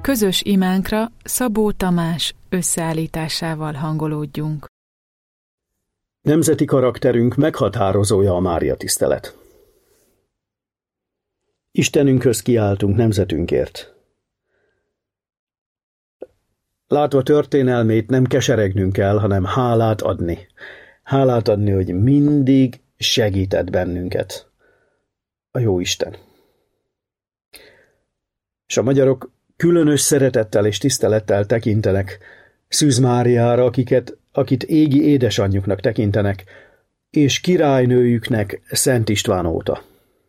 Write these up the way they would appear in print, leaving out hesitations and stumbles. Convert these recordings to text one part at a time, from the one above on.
Közös imánkra Szabó Tamás összeállításával hangolódjunk. Nemzeti karakterünk meghatározója a Mária tisztelet. Istenünkhöz kiáltunk nemzetünkért. Látva történelmét nem keseregnünk kell, hanem hálát adni. Hálát adni, hogy mindig segített bennünket a Jóisten. És a magyarok különös szeretettel és tisztelettel tekintenek Szűz Máriára, akit égi édesanyjuknak tekintenek, és királynőjüknek Szent István óta.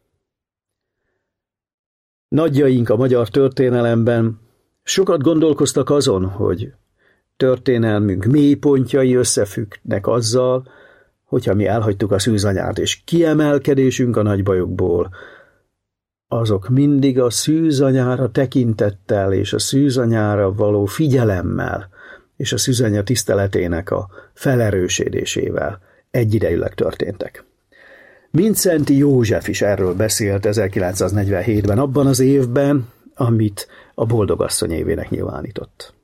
Nagyjaink a magyar történelemben sokat gondolkoztak azon, hogy történelmünk mélypontjai összefüggnek azzal, hogyha mi elhagytuk a szűzanyát, és kiemelkedésünk a nagy bajokból, azok mindig a szűzanyára tekintettel és a szűzanyára való figyelemmel és a szűzanya tiszteletének a felerősödésével egyidejűleg történtek. Mindszenty József is erről beszélt 1947-ben, abban az évben, amit a Boldogasszony évének nyilvánított.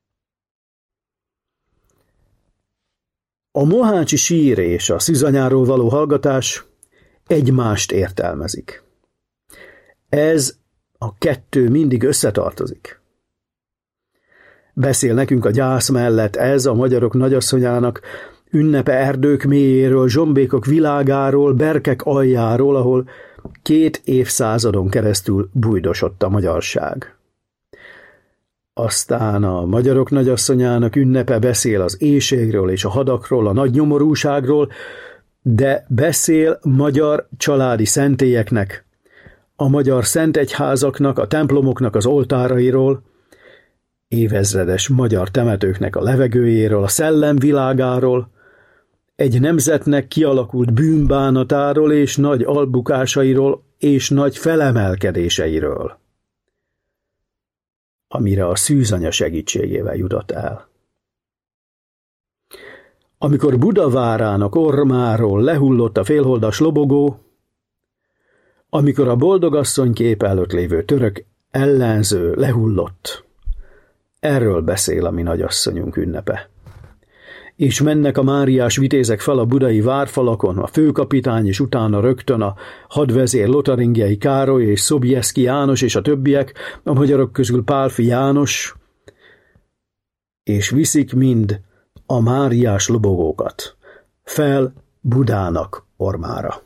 A mohácsi sír és a szűzanyáról való hallgatás egymást értelmezik. Ez a kettő mindig összetartozik. Beszél nekünk a gyász mellett ez a magyarok nagyasszonyának ünnepe erdők mélyéről, zsombékok világáról, berkek aljáról, ahol 2 évszázadon keresztül bujdosott a magyarság. Aztán a magyarok nagyasszonyának ünnepe beszél az éhségről és a hadakról, a nagy nyomorúságról, de beszél magyar családi szentélyeknek, a magyar szentegyházaknak, a templomoknak az oltárairól, évezredes magyar temetőknek a levegőjéről, a szellem világáról, egy nemzetnek kialakult bűnbánatáról és nagy albukásairól és nagy felemelkedéseiről, amire a szűzanya segítségével jutott el. Amikor Budavárának ormáról lehullott a félholdas lobogó, amikor a Boldogasszony kép előtt lévő török ellenző lehullott, erről beszél a mi nagyasszonyunk ünnepe. És mennek a máriás vitézek fel a budai várfalakon, a főkapitány és utána rögtön a hadvezér Lotaringiai Károly és Sobieski János és a többiek, a magyarok közül Pálffy János, és viszik mind a máriás lobogókat fel Budának ormára.